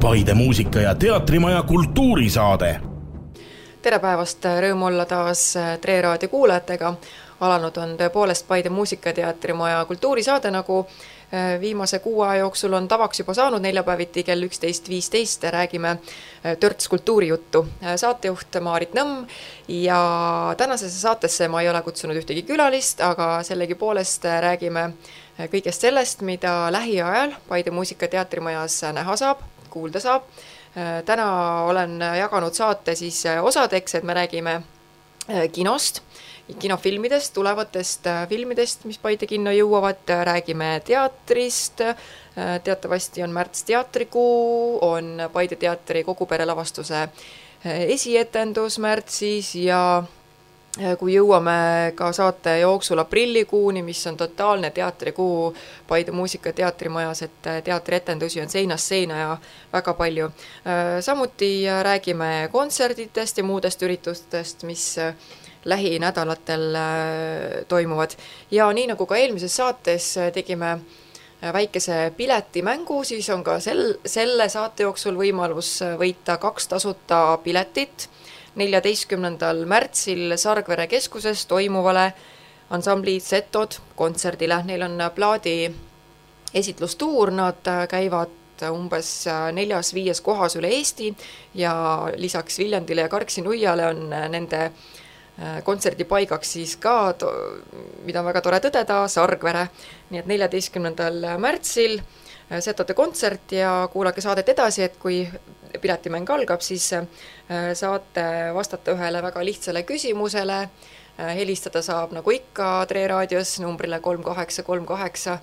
Paide muusika- ja teatrimaja kultuurisaade. Tere päevast, rõõm olla taas Tre Raadio kuulajatega. Alanud on tõepoolest Paide muusika- ja teatrimaja kultuurisaade, nagu viimase 6 aja jooksul on tavaks juba saanud. Neljapäeviti kell 11.15 räägime törts kultuurijuttu. Saatejuht Maarit Nõmm ja tänasesse saatesse ma ei ole kutsunud ühtegi külalist, aga sellegipoolest räägime kõigest sellest, mida lähiajal Paide muusika- ja teatrimajas näha saab, kuulda saab. Täna olen jaganud saate siis osadeks, et me räägime kinost, kinofilmidest, tulevatest filmidest, mis Paide kinno jõuavad, räägime teatrist. Teatavasti on märts teatrikuu, on Paide teatri kogu pere lavastuse esietendus märtsis ja kui jõuame ka saate jooksul aprillikuuni, mis on totaalne teatrikuu Paide muusika- ja teatrimajas, et teatrietendusi on seinast seina ja väga palju. Samuti räägime kontserditest ja muudest üritustest, mis lähinädalatel toimuvad. Ja nii nagu ka eelmises saates tegime väikese piletimängu, siis on ka selle saate jooksul võimalus võita 2 tasuta piletit 14. märtsil Sargvere keskuses toimuvale ansambli Zetod kontserdile. Neil on plaadi esitlustuur, nad käivad umbes 4-5 kohas üle Eesti ja lisaks Viljandile ja Karksi-Nuiale on nende kontserdipaigaks siis ka, mida on väga tore tõdeda, Sargvere. Nii et 14. märtsil Zetode kontsert ja kuulake saadet edasi, et kui piletimäng algab, siis saate vastata ühele väga lihtsale küsimusele. Helistada saab nagu ikka Tre Raadios numbrile 3838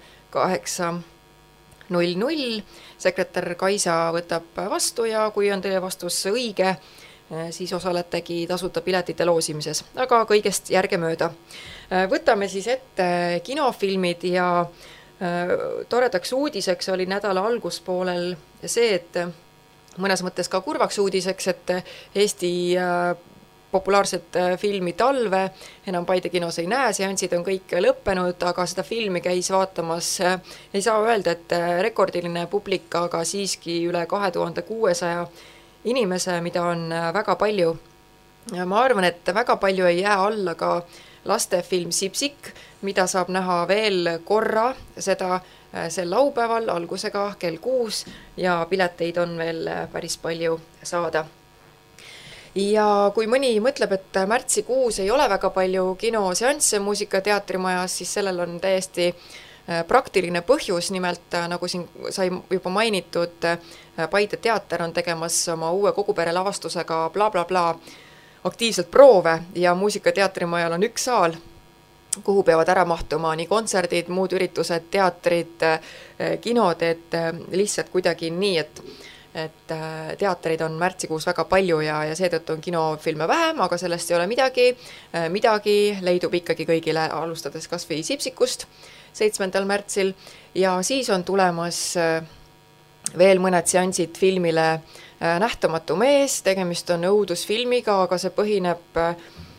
800. Sekretär Kaisa võtab vastu ja kui on teie vastus õige, siis osaletegi tasuta piletite loosimises, aga kõigest järgemööda. Võtame siis ette kinofilmid ja toredaks uudiseks oli nädala alguspoolel see, et mõnes mõttes ka kurvaks uudiseks, et Eesti populaarset filmi Talve enam Paide kinos ei näe, seansid on kõik lõppenud, aga seda filmi käis vaatamas, ei saa öelda, et rekordiline publik, aga siiski üle 2600 inimese, mida on väga palju. Ma arvan, et väga palju ei jää alla ka lastefilm Sipsik, mida saab näha veel korra, seda sel laupäeval algusega kell 6 ja pileteid on veel päris palju saada. Ja kui mõni mõtleb, et märtsikuus ei ole väga palju kinoseansse muusika- ja teatrimajas, siis sellel on täiesti praktiline põhjus, nimelt nagu siin sai juba mainitud, Paide teater on tegemas oma uue kogupere lavastusega Bla aktiivselt proove ja muusika- ja teatrimajal on 1 saal, kuhu peavad ära mahtuma nii kontserdid, muud üritused, teatrid, kinod, et lihtsalt kuidagi nii, et teatreid on märtsikuus väga palju ja seetõttu on kinofilme vähem, aga sellest ei ole midagi leidub ikkagi kõigile, alustades kas või Sipsikust 7. märtsil ja siis on tulemas veel mõned seansid filmile Nähtamatu mees, tegemist on õudusfilmiga, aga see põhineb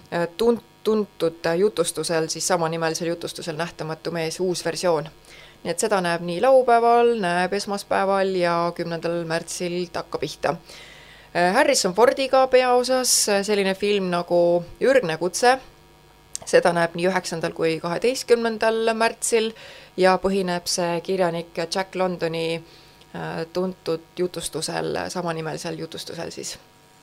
tuntud jutustusel, siis samanimelisel jutustusel Nähtamatu mees, uus versioon. Nii et seda näeb nii laupäeval, näeb esmaspäeval ja 10. märtsil takka pihta. Harrison Fordiga peaosas selline film nagu Ürgne kutse, seda näeb nii 9. kui 12. märtsil ja põhineb see kirjanik Jack Londoni tuntud jutustusel, samanimelisel jutustusel siis.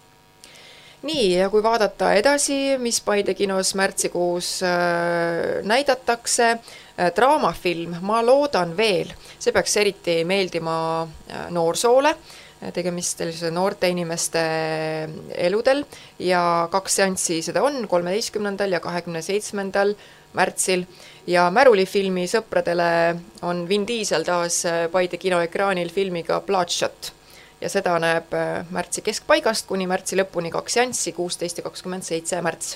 Nii, ja kui vaadata edasi, mis Paide kinos märtsikuus näidatakse, draamafilm Ma loodan veel, see peaks eriti meeldima noorsoole, tegemist sellise noorte inimeste eludel ja 2 seanssi seda on 13. ja 27. märtsil ja Märuli-filmi sõpradele on Vin Diesel taas Paide kinoekraanil filmiga Bloodshot ja seda näeb märtsi keskpaigast kuni märtsi lõpuni 2 seanssi, 16. ja 27. märts.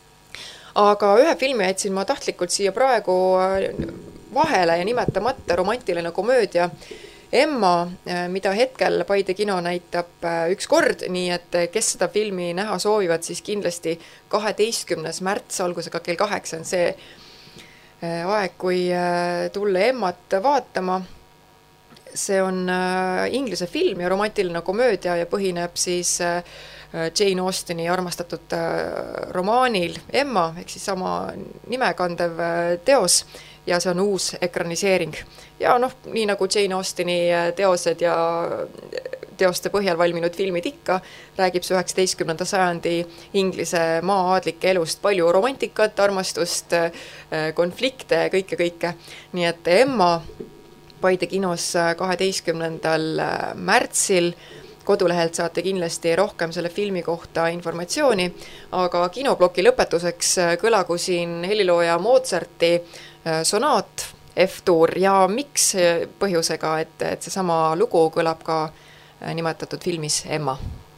Aga ühe filmi jätsin ma tahtlikult siia praegu vahele ja nimetamata, romantiline komöödia Emma, mida hetkel Paide kino näitab 1 kord, nii et kes seda filmi näha soovivad, siis kindlasti 12. märts algusega kell 8 on see aeg, kui tulla Emmat vaatama. see on inglise film ja romantiline komöödia ja põhineb siis Jane Austeni armastatud romaanil Emma, ehk siis sama nime kandev teos, ja see on uus ekraniseering. Ja nii nagu Jane Austeni teosed ja teoste põhjal valminud filmid ikka, räägib see 19. sajandi Inglise maa-aadlike elust, palju romantikat, armastust, konflikte, kõike. Nii et Emma Paide kinos 12. märtsil, kodulehelt saate kindlasti rohkem selle filmi kohta informatsiooni, aga kinoploki lõpetuseks kõlagu siin helilooja Mozarti sonaat F-tuur ja miks põhjusega, et seesama lugu kõlab ka nimetatud filmis Emma.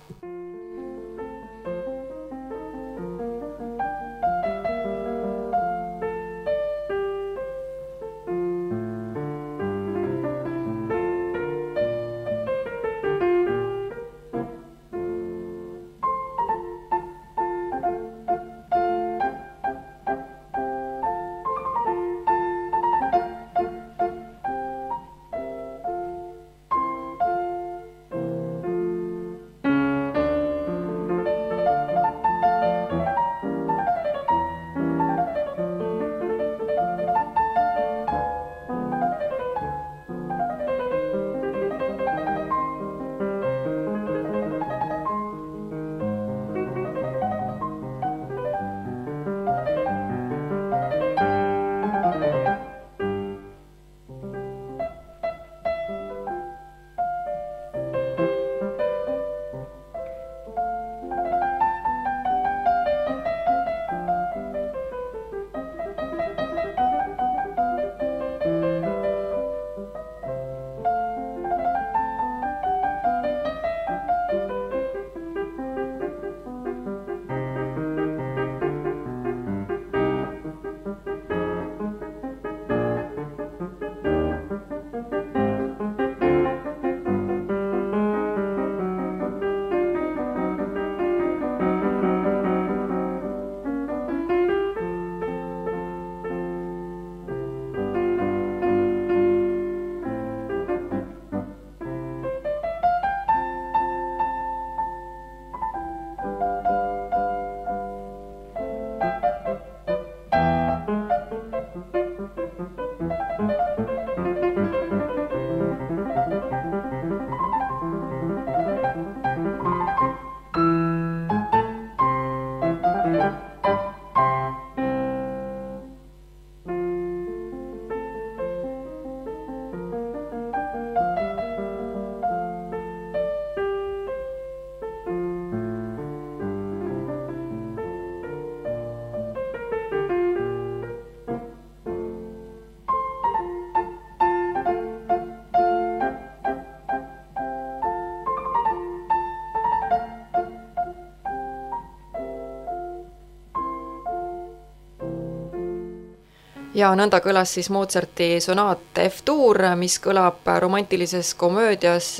Ja nõnda kõlas siis Mozarti sonaat F-tuur, mis kõlab romantilises komöödias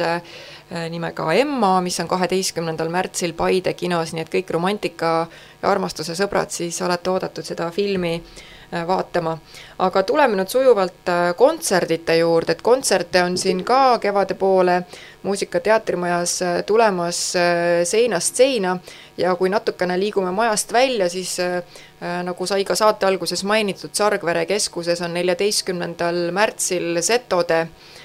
nimega Emma, mis on 12. märtsil Paide kinos, nii et kõik romantika ja armastuse sõbrad siis olete oodatud seda filmi vaatama. Aga tuleme nüüd sujuvalt kontserdite juurde, et kontserte on siin ka kevade poole Muusika teatrimajas tulemas seinast seina ja kui natukene liigume majast välja, siis nagu sai ka saate alguses mainitud, Sargvere keskuses on 14. märtsil Setode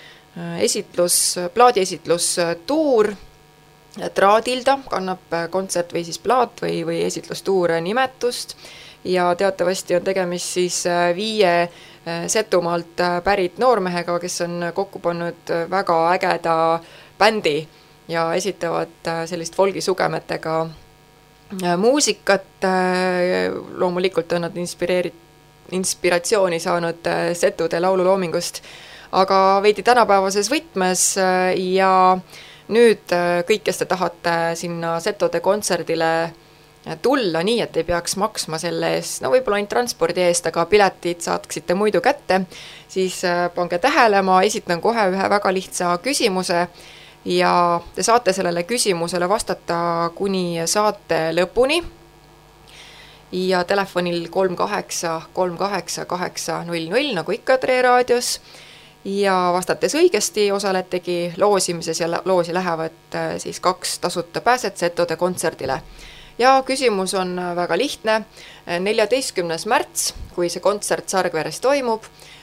plaadiesitlus tuur Traadilda, kannab kontsert või siis plaat või esitlustuur nimetust ja teatavasti on tegemist siis 5 Setumaalt pärit noormehega, kes on kokku pannud väga ägeda bändi ja esitavad sellist folgisugemetega muusikat. Loomulikult on nad inspiratsiooni saanud Setude laululoomingust, aga veidi tänapäevases võtmes ja nüüd kõik, kes te tahate sinna Setode kontserdile tulla nii, et ei peaks maksma selle eest, võib-olla ainult transpordi eest, aga piletid saaksite muidu kätte, siis pange tähele, ma esitan kohe ühe väga lihtsa küsimuse ja te saate sellele küsimusele vastata kuni saate lõpuni ja telefonil 38 38 800 nagu ikka Tre raadios ja vastates õigesti osaletegi loosimises ja loosi lähevad siis 2 tasuta pääset Setode kontserdile. Ja küsimus on väga lihtne. 14. märts, kui see kontsert Sargveres toimub,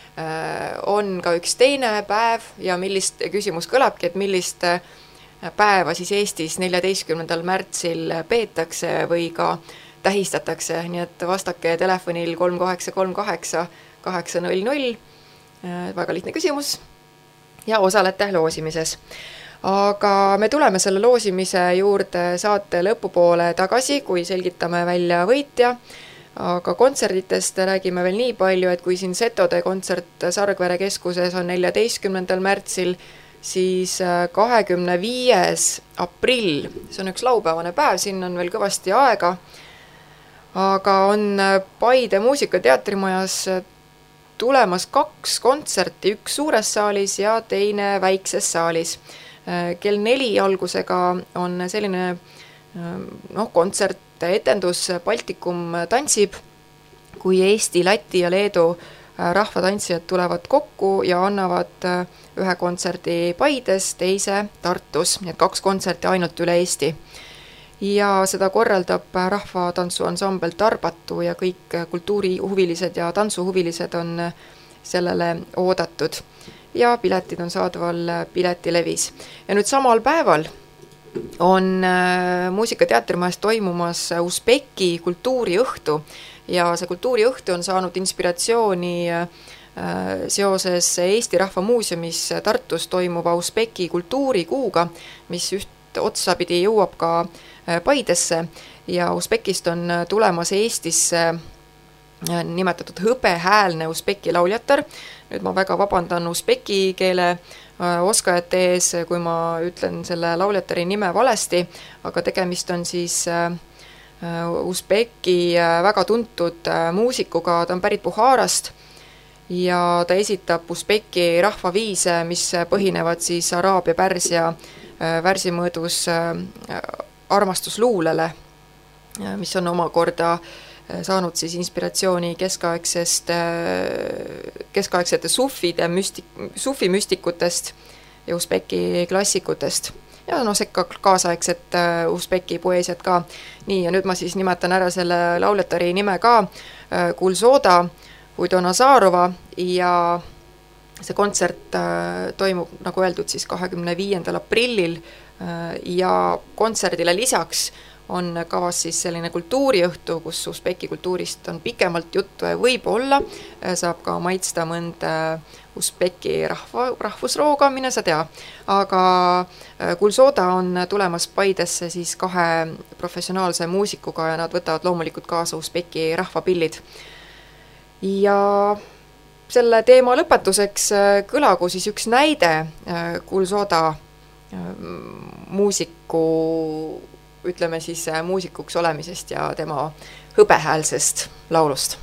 on ka üks teine päev ja küsimus kõlabki, et millist päeva siis Eestis 14. märtsil peetakse või ka tähistatakse, nii et vastake telefonil 3838 800, väga lihtne küsimus ja osalete loosimises. Aga me tuleme selle loosimise juurde saate lõpupoole tagasi, kui selgitame välja võitja, aga kontserditest räägime veel nii palju, et kui siin Setode kontsert Sargvere keskuses on 14. märtsil, siis 25. aprill, see on üks laupäevane päev, siin on veel kõvasti aega, aga on Paide Muusikateatrimajas tulemas 2 kontserti, üks suures saalis ja teine väikses saalis. Kell 4 algusega on selline kontsert, etendus Baltikum tantsib, kui Eesti, Läti ja Leedu rahvatantsijad tulevad kokku ja annavad ühe kontserdi Paides, teise Tartus, nii et 2 kontserti ainult üle Eesti. Ja seda korraldab rahvatantsuansambel Tarbatu ja kõik kultuurihuvilised ja tantsuhuvilised on sellele oodatud. Ja piletid on saadaval Piletilevis. Ja nüüd samal päeval on Muusikateatrimajas toimumas Usbeki kultuuriõhtu ja see kultuuriõhtu on saanud inspiratsiooni seoses Eesti Rahva Muuseumis Tartus toimuva Usbeki kultuurikuuga, mis üht otsapidi jõuab ka Paidesse ja Usbekist on tulemas Eestisse nimetatud hõbehäälne Usbeki lauljatar. Nüüd ma väga vabandan Usbeki keele oskajate ees, kui ma ütlen selle lauljatari nime valesti, aga tegemist on siis Usbeki väga tuntud muusikuga, ta on pärit Buharast ja ta esitab Usbeki rahvaviise, mis põhinevad siis araabia pärsia värsimõõdus armastusluulele, mis on omakorda saanud siis inspiratsiooni keskaegsete sufi müstikutest ja Usbeki klassikutest. Ja sekka kaasaegset Usbeki poeesiat ka. Nii, ja nüüd ma siis nimetan ära selle lauletari nime ka, Gulzoda Budonazarova ja see kontsert toimub, nagu öeldud, siis 25. aprillil ja kontserdile lisaks on kavas siis selline kultuuriõhtu, kus Usbeki kultuurist on pikemalt juttu ja võib-olla saab ka maitsta mõnda Usbeki rahvusrooga, mine sa tea. Aga Gulzoda on tulemas Paidesse siis 2 professionaalse muusikuga ja nad võtavad loomulikult kaasa Usbeki rahvapillid. Ja selle teema lõpetuseks kõlagu siis üks näide Gulzoda muusiku, ütleme siis muusikuks olemisest ja tema hõbehäälsest laulust.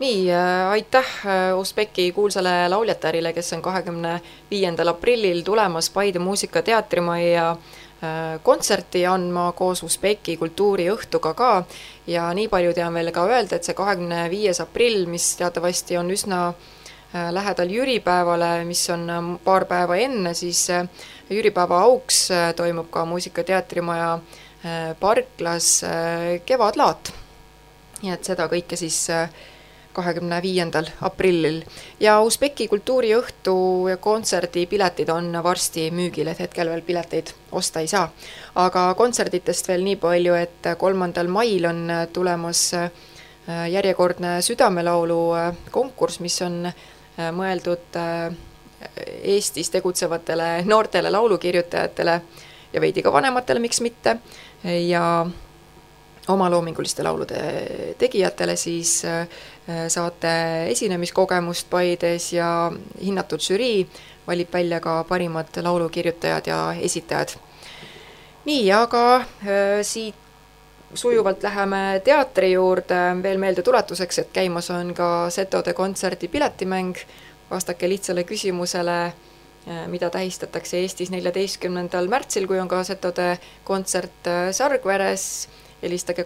Nii, aitäh Usbeki kuulsale lauljatarile, kes on 25. aprillil tulemas Paide muusikateatrimajja kontserti andma koos Usbeki kultuuriõhtuga ka. Ja nii palju tean veel ka öelda, et see 25. aprill, mis teatavasti on üsna lähedal jüripäevale, mis on paar päeva enne, siis jüripäeva auks toimub ka muusikateatrimaja parklas kevadlaat. Nii et seda kõike siis 25. aprillil. Ja Usbeki kultuuriõhtu ja kontserdi piletid on varsti müügil, et hetkel veel pileteid osta ei saa. Aga kontserditest veel nii palju, et 3. mail on tulemas järjekordne südamelaulu konkurss, mis on mõeldud Eestis tegutsevatele noortele laulukirjutajatele ja veidi ka vanematele, miks mitte, ja omaloominguliste laulude tegijatele siis saate esinemiskogemust Paides ja hinnatud žürii valib välja ka parimad laulukirjutajad ja esitajad. Nii, aga siit sujuvalt läheme teatri juurde veel meelde tuletuseks, et käimas on ka Setode kontserdi piletimäng. Vastake lihtsale küsimusele, mida tähistatakse Eestis 14. märtsil, kui on ka Setode kontsert Sargveres. Helistage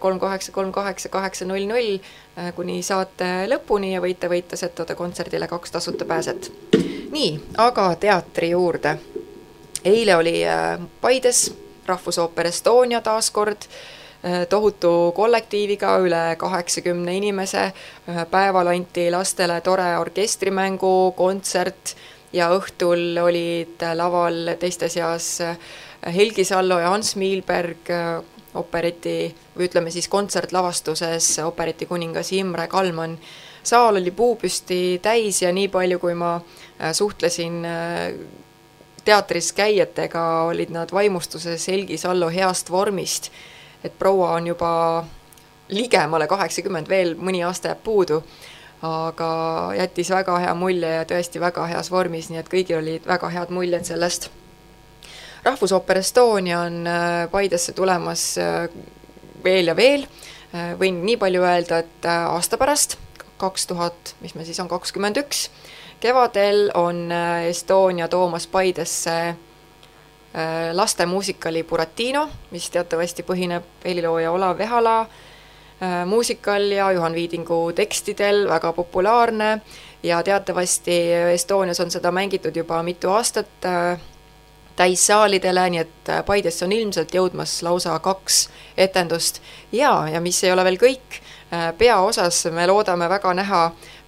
3838800 kuni saate lõpuni ja võite Setode kontserdile 2 tasuta pääset. Nii, aga teatri juurde. Eile oli Paides Rahvusooper Estonia taaskord tohutu kollektiiviga üle 80 inimese. Päeval anti lastele tore orkestrimängu, kontsert ja õhtul olid laval teiste seas Helgi Sallo ja Hans Miilberg opereti, või ütleme siis kontsertlavastuses opereti kuningas Imre Kalman. Saal oli puupüsti täis ja nii palju, kui ma suhtlesin teatris käijatega, olid nad vaimustuses Helgi Sallo heast vormist, et proua on juba ligemale 80, veel mõni aasta jääb puudu, aga jättis väga hea mulje ja tõesti väga heas vormis, nii et kõigil olid väga head muljed sellest. Rahvusooper Estonia on Paidesse tulemas veel ja veel. Võin nii palju öelda, et aasta pärast, 2021, kevadel on Estonia toomas Paidesse laste muusikali Buratino, mis teatavasti põhineb helilooja Olav Vehala muusikal ja Juhan Viidingu tekstidel, väga populaarne ja teatavasti Estonias on seda mängitud juba mitu aastat täissaalidele, nii et Paidesse on ilmselt jõudmas lausa 2 etendust ja mis ei ole veel kõik, peaosas me loodame väga näha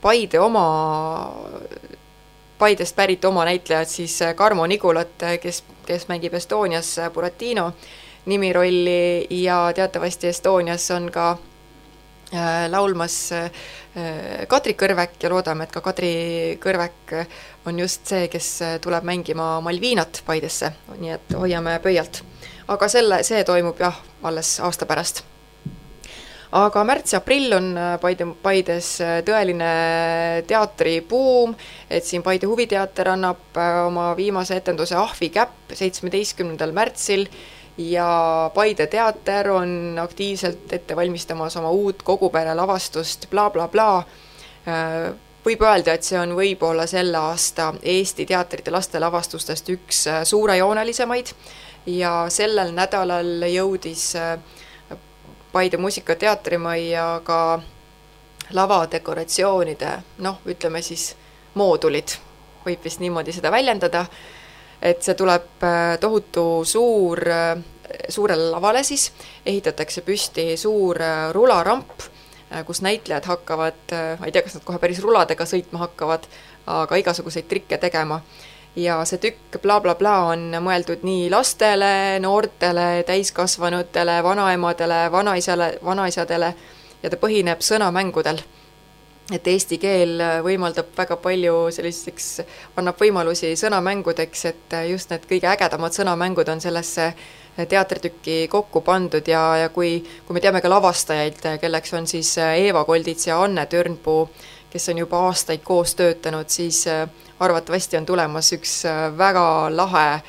Paidest pärit oma näitlejad, siis Karmo Nigulat, kes mängib Estonias Buratino nimirolli ja teatavasti Estonias on ka laulmas Kadri Kõrvek ja loodame, et ka Kadri Kõrvek on just see, kes tuleb mängima Malvinat Paidesse, nii et hoiame pöialt. Aga see toimub jah, alles aasta pärast. Aga märts-aprill on Paides tõeline teatribuum, et siin Paide huviteater annab oma viimase etenduse Ahvi käpp 17. märtsil ja Paide teater on aktiivselt ette valmistamas oma uut kogupere lavastust Bla Bla Bla. Võib öelda, et see on võib-olla selle aasta Eesti teatrite laste lavastustest üks suurejoonelisemaid ja sellel nädalal jõudis Paide muusikateatrimajja ka lavadekoratsioonide, ütleme siis moodulid, võib vist niimoodi seda väljendada, et see tuleb tohutu suurele lavale siis, ehitatakse püsti suur rularamp, kus näitlejad hakkavad, ma ei tea, kas nad kohe päris ruladega sõitma hakkavad, aga igasuguseid trikke tegema. Ja see tükk Bla Bla Bla on mõeldud nii lastele, noortele, täiskasvanutele, vanaemadele, vanaisadele ja ta põhineb sõnamängudel. Et eesti keel võimaldab väga palju selliseks, annab võimalusi sõnamängudeks, et just need kõige ägedamad sõnamängud on sellesse teatritükki kokku pandud ja kui me teame ka lavastajaid, kelleks on siis Eeva Koldits ja Anne Törnpuu, kes on juba aastaid koos töötanud, siis arvatavasti on tulemas üks väga lahe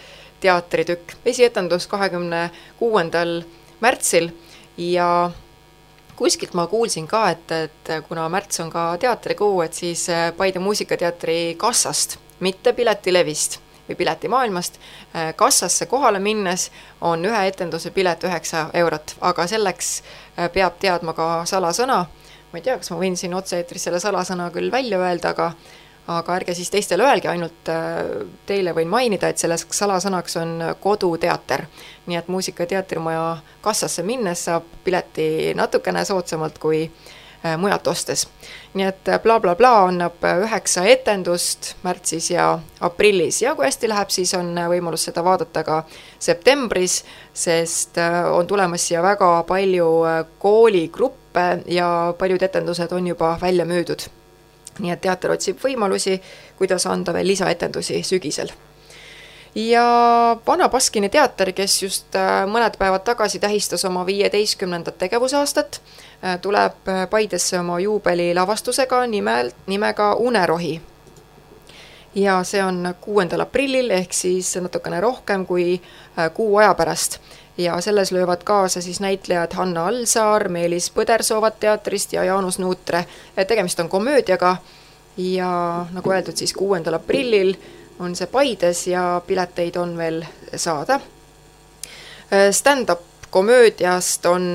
teatritükk. Esietendus 26. märtsil ja kuskilt ma kuulsin ka, et kuna märts on ka teatrikuu, et siis Paide Muusikateatri kassast, mitte Piletilevist või Piletimaailmast, kassasse kohale minnes on ühe etenduse pilet 9 €, aga selleks peab teadma ka salasõna. Ma ei tea, kas ma võin siin otse-eetris selle salasõna küll välja öelda, aga ärge siis teistele öelge, ainult teile võin mainida, et selles salasõnaks on koduteater. Nii et Muusika- ja teatrimaja kassasse minnes saab pileti natukene soodsamalt kui mujalt ostes. Nii et bla annab 9 etendust märtsis ja aprillis ja kui hästi läheb, siis on võimalus seda vaadata ka septembris, sest on tulemas siia väga palju kooligruppe ja paljud etendused on juba välja müüdud. Nii et teater otsib võimalusi, kuidas anda veel lisaetendusi sügisel. Ja Vana Baskini teater, kes just mõned päevad tagasi tähistas oma 15. tegevusaastat, tuleb Paidesse oma juubeli lavastusega nimega Unerohi. Ja see on 6. aprillil ehk siis natukene rohkem kui kuu aja pärast. Ja selles löövad kaasa siis näitlejad Hanna Alsaar, Meelis Põdersoovad teatrist ja Jaanus Nuutre. Tegemist on komöödiaga ja nagu öeldud, siis 6. aprillil on see Paides ja pileteid on veel saada. Stand-up komöödiast on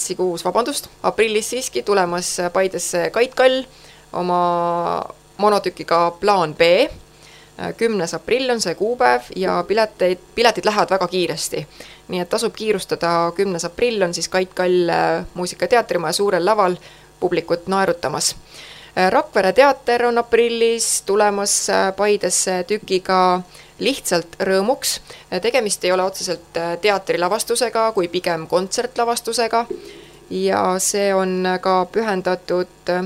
aprillis siiski tulemas Paidesse Kait Kall oma monotükiga Plaan B. 10. aprill on see kuupäev ja piletid lähevad väga kiiresti. Nii et tasub kiirustada, 10. aprill on siis Kait Kall Muusika- ja teatrimaja suurel laval publikut naerutamas. Rakvere teater on aprillis tulemas Paidesse tükiga Lihtsalt rõõmuks. Tegemist ei ole otseselt teatrilavastusega, kui pigem kontsertlavastusega ja see on ka pühendatud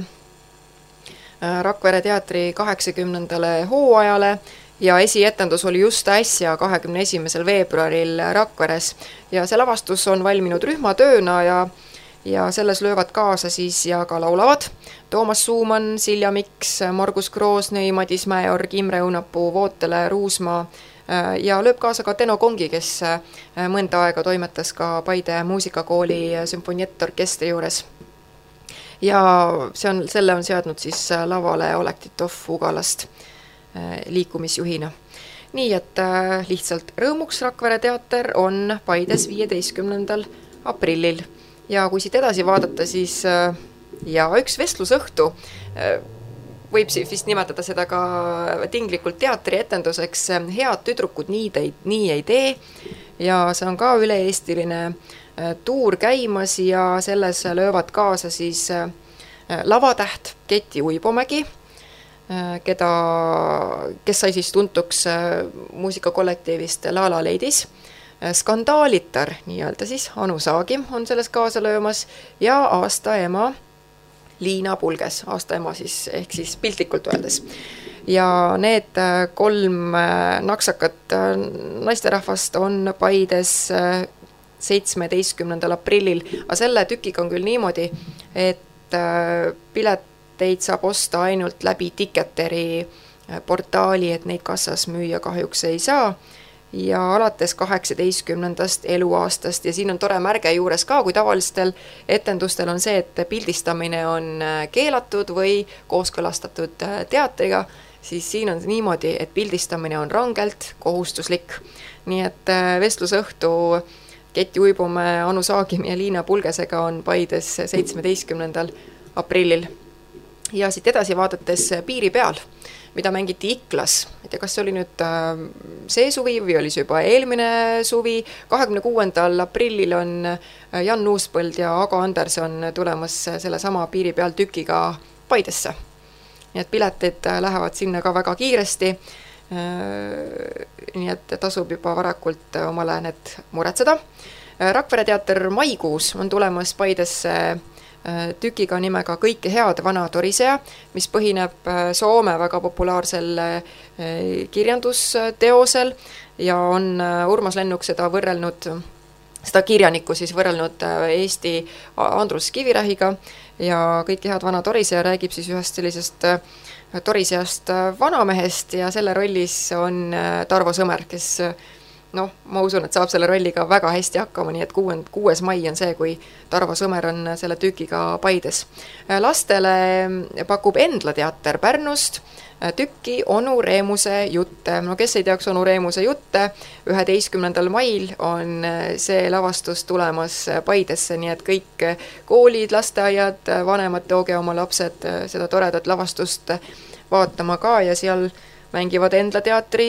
Rakvere teatri 80. hooajale ja esietendus oli just äsja 21. veebruaril Rakveres ja see lavastus on valminud rühmatööna ja selles löövad kaasa siis ja ka laulavad Toomas Suumann, Silja Miks, Margus Kroosnõi, Madis Mäeorg, Imre Õunapuu, Vootele Ruusmaa ja lööb kaasa ka Teno Kongi, kes mõnda aega toimetas ka Paide muusikakooli sümfonietorkestri juures. Ja selle on seadnud siis lavale Oleg Titov Ugalast liikumisjuhina. Nii et Lihtsalt rõõmuks Rakvere teater on Paides 15. aprillil. Ja kui siit edasi vaadata, siis üks vestlusõhtu, võib vist nimetada seda ka tinglikult teatrietenduseks, Head tüdrukud nii ei tee ja see on ka üle-eestiline tuur käimas ja selles löövad kaasa siis lavatäht Keti Uibomägi, kes sai siis tuntuks muusikakollektiivist La La Ladies, Skandaalitar, nii-öelda siis Anu Saagim on selles kaasa löömas ja aasta ema Liina Pulges, aasta ema siis, ehk siis piltlikult öeldes. Ja need 3 naksakat naisterahvast on Paides 17. aprillil, aga selle tükiga on küll niimoodi, et pileteid saab osta ainult läbi Ticketeri portaali, et neid kassas müüa kahjuks ei saa. Ja alates 18. eluaastast ja siin on tore märge juures ka, kui tavalistel etendustel on see, et pildistamine on keelatud või kooskõlastatud teatriga, siis siin on niimoodi, et pildistamine on rangelt kohustuslik. Nii et vestlusõhtu Keti Uibomäe, Anu Saagim ja Liina Pulgesega on Paides 17. aprillil. Ja siit edasi vaadates Piiri peal, mida mängiti Iklas. Ei tea, kas see oli nüüd see suvi või oli see juba eelmine suvi. 26. aprillil on Jan Uuspõld ja Ago Anderson tulemas selle sama Piiri peal tükiga Paidesse. Nii et piletid lähevad sinna ka väga kiiresti. Nii et tasub juba varakult omale need muretseda. Rakvere teater maikuus on tulemas Paidesse tükiga nimega Kõike head vana toriseja, mis põhineb Soome väga populaarsel kirjandusteosel ja on Urmas Lennuk seda kirjanikku siis võrrelnud Eesti Andrus Kivirähiga ja Kõike head vana toriseja räägib siis ühest sellisest torisejast vanamehest ja selle rollis on Tarvo Sõmer, kes noh, ma usun, et saab selle rolliga väga hästi hakkama, nii et 6. mai on see, kui Tarvo Sõmer on selle tükiga Paides. Lastele pakub Endla teater Pärnust tükki Onu Reemuse jutte. No kes ei teaks Onu Reemuse jutte, 11. mail on see lavastus tulemas Paidesse, nii et kõik koolid, lasteaiad, vanemad, tooge oma lapsed seda toredat lavastust vaatama ka ja seal mängivad Endla teatri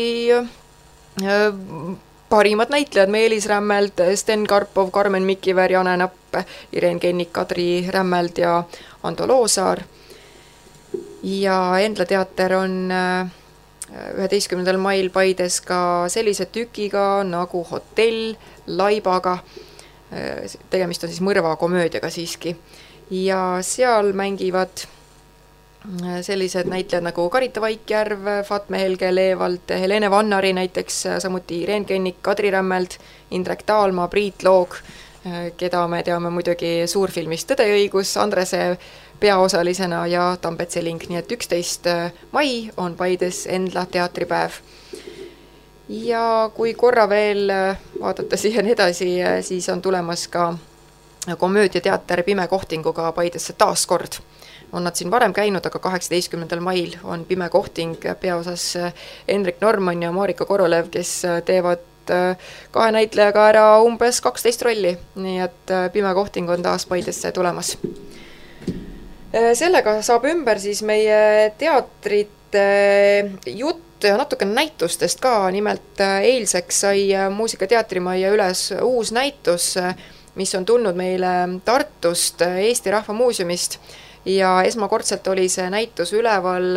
parimad näitlejad, Meelis Rämmeld, Sten Karpov, Karmen Mikiver, Jane Napp, Ireen Kennik, Kadri Rämmeld ja Ando Loosaar. Ja Endla teater on 11. mail Paides ka sellise tükiga nagu Hotell Laibaga. Tegemist on siis mõrva komöödiaga siiski. Ja seal mängivad sellised näitlejad nagu Karita Vaikjärv, Fatme Helge Leevald, Helene Vannari näiteks, samuti Ireen Kennik, Kadri Rämmeld, Indrek Taalma, Priit Loog, keda me teame muidugi suurfilmist Tõde ja õigus, Andrese peaosalisena ja Tambet Seling, nii et 11. mai on Paides Endla teatripäev. Ja kui korra veel vaadata siia edasi, siis on tulemas ka komöödiateater Pime kohtinguga Paidesse taas kord. On nad siin varem käinud, aga 18. mail on Pime kohting peaosas Hendrik Norman ja Marika Korolev, kes teevad 2 näitlejaga ära umbes 12 rolli, nii et Pime kohting on taas Paidesse tulemas. Sellega saab ümber siis meie teatrite jutt ja natukene näitustest ka, nimelt eilseks sai Muusikateatrimajja üles uus näitus, mis on tulnud meile Tartust Eesti Rahva Muuseumist ja esmakordselt oli see näitus üleval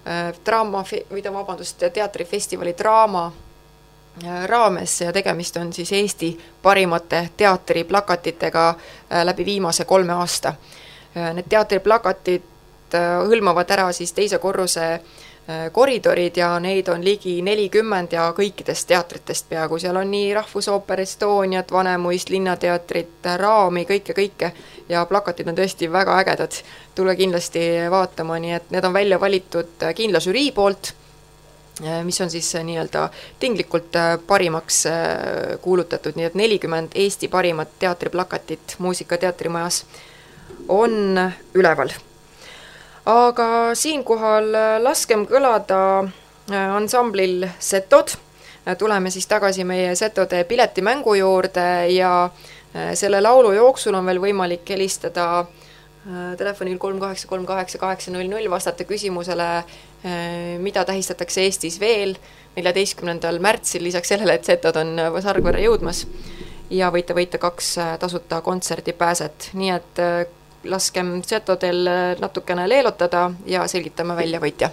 teatrifestivali Draama raames ja tegemist on siis Eesti parimate teatriplakatitega läbi viimase 3 aasta. Need teatriplakatid hõlmavad ära siis 2. korruse koridorid ja neid on ligi 40 ja kõikidest teatritest peaaegu. Seal on nii Rahvusooper Estoniat, Vanemuist, Linnateatrit, Raami, kõike ja plakatid on tõesti väga ägedad. Tule kindlasti vaatama, nii et need on välja valitud kindla žürii poolt, mis on siis nii-öelda tinglikult parimaks kuulutatud, nii et 40 Eesti parimat teatriplakatit Muusikateatrimajas on üleval. Aga siinkohal laskem kõlada ansamblil Setod. Tuleme siis tagasi meie Setode piletimängu juurde ja selle laulu jooksul on veel võimalik helistada telefonil 3838 vastata küsimusele, mida tähistatakse Eestis veel 14. märtsil, lisaks sellele, et Setod on Sargverre jõudmas ja võite võita 2 tasuta kontserdipääset, nii et laskem Setodel natukene leelotada ja selgitame välja võitja.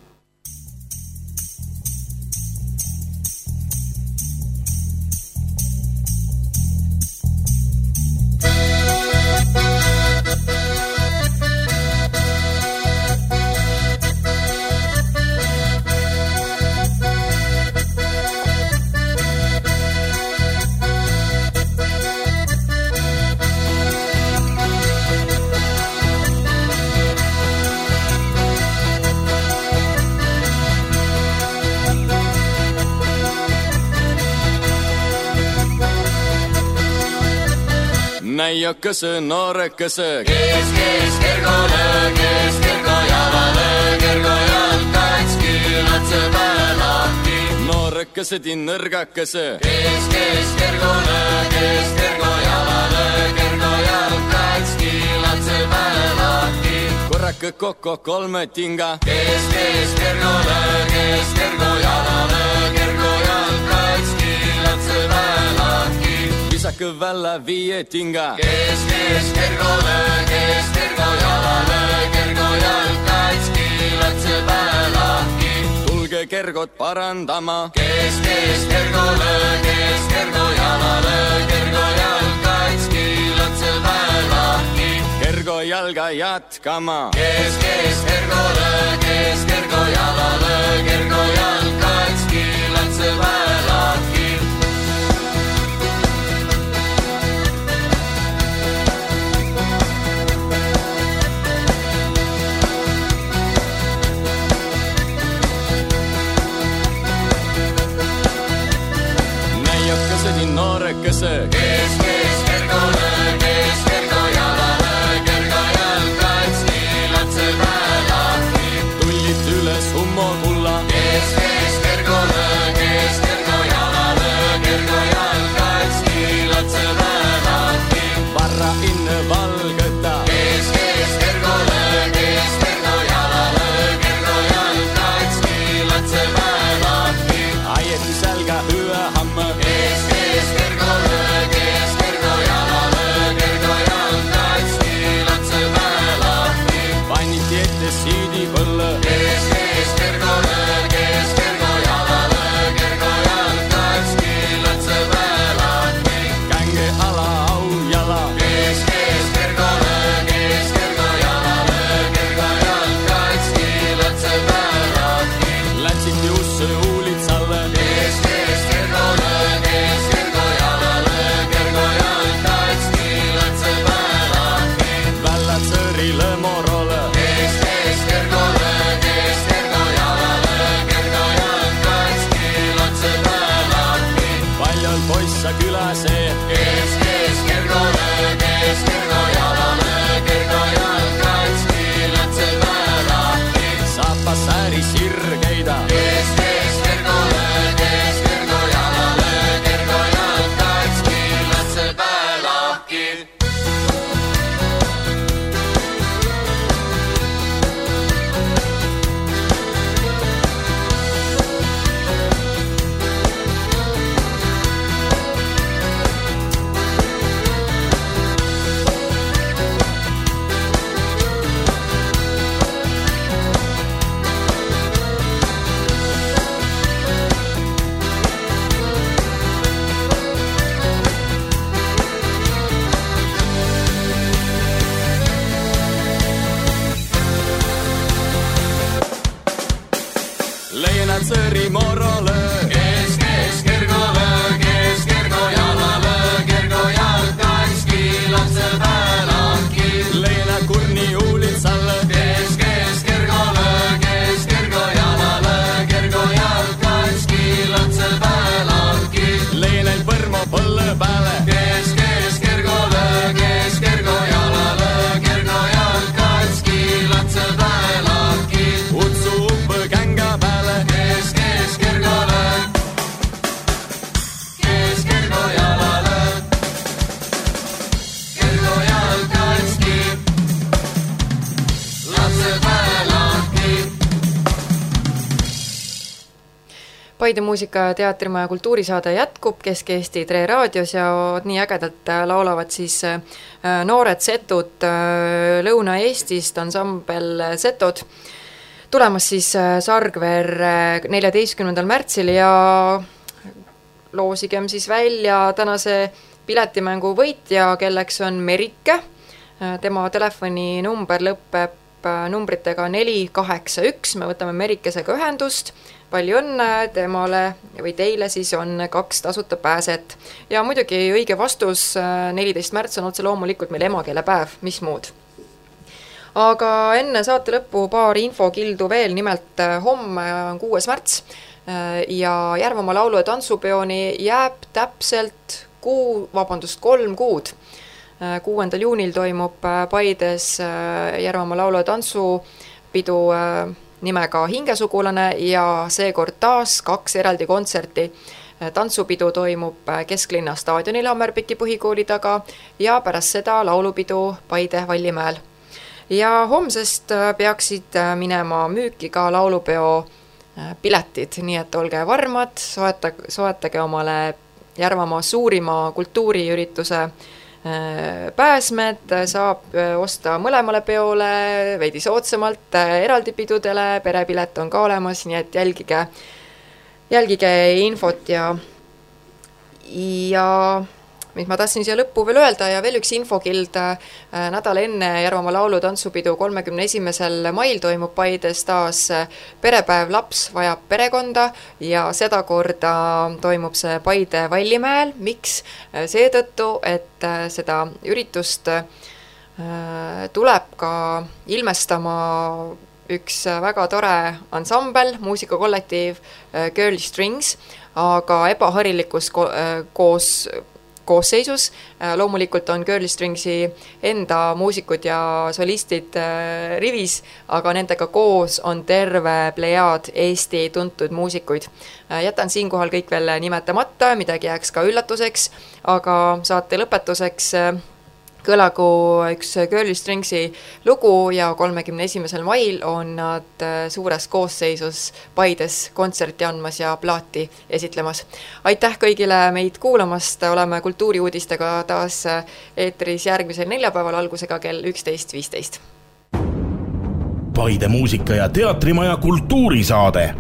Näiakese, noorekese, kes kergole, kes kergo jalale, kergo jalkaits kiilatse päelahti. Noorekesed ja nõrgakese, kes kergole, kes kergo jalale, kergo jalkaits kiilatse päelahti. korrake kokko 3 tinga, kes kergole, kes kergo jalale, kergo jalkaits kiilatse päelahti. visake välla 5 tinga, kes kergole, kes kergo jalale, kergo jalkaits kiilatse päelahti. tulge kergot parandama, Kes kergole, kes kergo jalale, kergo jalkaits kiilatse päelahti. kergo jalga jätkama, Kes kergole, kes kergo jalale, kergo jalkaits kiilatse päelahti. vaadates siidi põlle. Kes Kergo löö, kes Kergo jala löö, Kergo jalg katski, lõtse päelaki. Känge ala au jala. Kes Kergo löö, kes Kergo jala löö, Kergo jalg katski, lõtse päelaki. Lätsid juusse uulitsalle. Kes Kergo löö, kes Kergo jala löö, Kergo jalg katski, lõtse päelaki. Vällad sõrile morole. Kes Kergo löö, kes Kergo jala löö, Kergo jalg katski, lõtse päelaki. Paljal poissa küla see. Kes Kergo löö, kes Kergo jala löö, Kergo jalg katski, lõtse päelaki. Saapas ääri sirgeida. Kes Kergo löö, kes Kergo jala löö, Kergo jalg katski, lõtse päelaki. Leenad sõri morole. Kes Kergo löö, kes Kergo jala löö, Kergo jalg katski, lõtse päelaki. Leena kurni uulitsalle. Kes Kergo löö, kes Kergo jala löö, Kergo jalg katski, lõtse päelaki. Leenel põrmo põlle pääle. Kes Kergo löö, kes Kergo jala löö, Kergo jalg katski, lõtse päelaki. Utsu uppe känga pääle. Kes Kergo löö, kes Kergo jala löö, Kergo jalg katski, lõtse päelaki. Paide muusika- ja teatrimaja kultuurisaade jätkub Kesk-Eesti Tre raadios ja nii ägedalt laulavad siis noored setud Lõuna-Eestist, ansambel Setod, tulemas siis Sargver 14. märtsil ja loosigem siis välja tänase piletimängu võitja, kelleks on Merike. Tema telefoninumber lõpeb numbritega 481, me võtame Merikesega ühendust. Palju õnne temale või teile siis on 2 tasuta pääset. Ja muidugi õige vastus 14. märts on otse loomulikult meil emakeelepäev, mis muud. Aga enne saate lõppu paar infokildu veel, nimelt homme on 6. märts ja Järvamaa laulu- ja tantsupeoni jääb täpselt 3 kuud. 6. juunil toimub Paides Järvamaa laulu- ja tantsupidu nimega Hingesugulane ja seekord taas 2 eraldi kontserti. Tantsupidu toimub Kesklinna staadionil Hammerpiki põhikooli taga ja pärast seda laulupidu Paide Vallimäel. Ja homsest peaksid minema müüki ka laulupeo piletid, nii et olge varmad, soetage omale Järvamaa suurima kultuuriürituse pääsmed, saab osta mõlemale peole veidi soodsamalt, eraldi pidudele, perepilet on ka olemas, nii et jälgige infot ja mis ma tahtsin siia lõppu veel öelda ja veel üks infokild. Nädal enne Järvamaa laulu- tantsupidu 31. mail toimub Paides taas perepäev Laps vajab perekonda ja seda korda toimub see Paide Vallimäel. Miks? Seetõttu, et seda üritust tuleb ka ilmestama üks väga tore ansambel, muusikakollektiiv Girl Strings, aga ebaharilikus koosseisus. Loomulikult on Girl Stringsi enda muusikud ja solistid rivis, aga nendega koos on terve plejaad Eesti tuntud muusikuid. Jätan siinkohal kõik veel nimetamata, midagi jääks ka üllatuseks, aga saate lõpetuseks kõlagu üks Girl Stringsi lugu ja 31. mail on nad suures koosseisus Paides kontserti andmas ja plaati esitlemas. Aitäh kõigile meid kuulamast, oleme kultuuriuudistega taas eetris järgmisel neljapäeval algusega kell 11.15. Paide muusika- ja teatrimaja kultuurisaade.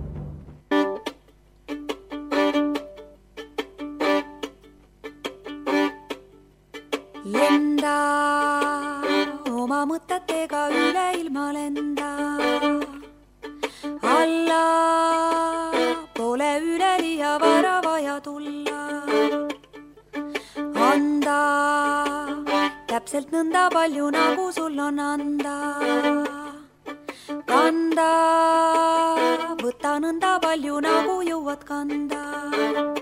Lenda oma mõtetega üle ilma lenda, alla pole üleli ja vara vaja tulla, anda täpselt nõnda palju, nagu sul on anda, kanda võta nõnda palju, nagu jõuad kanda.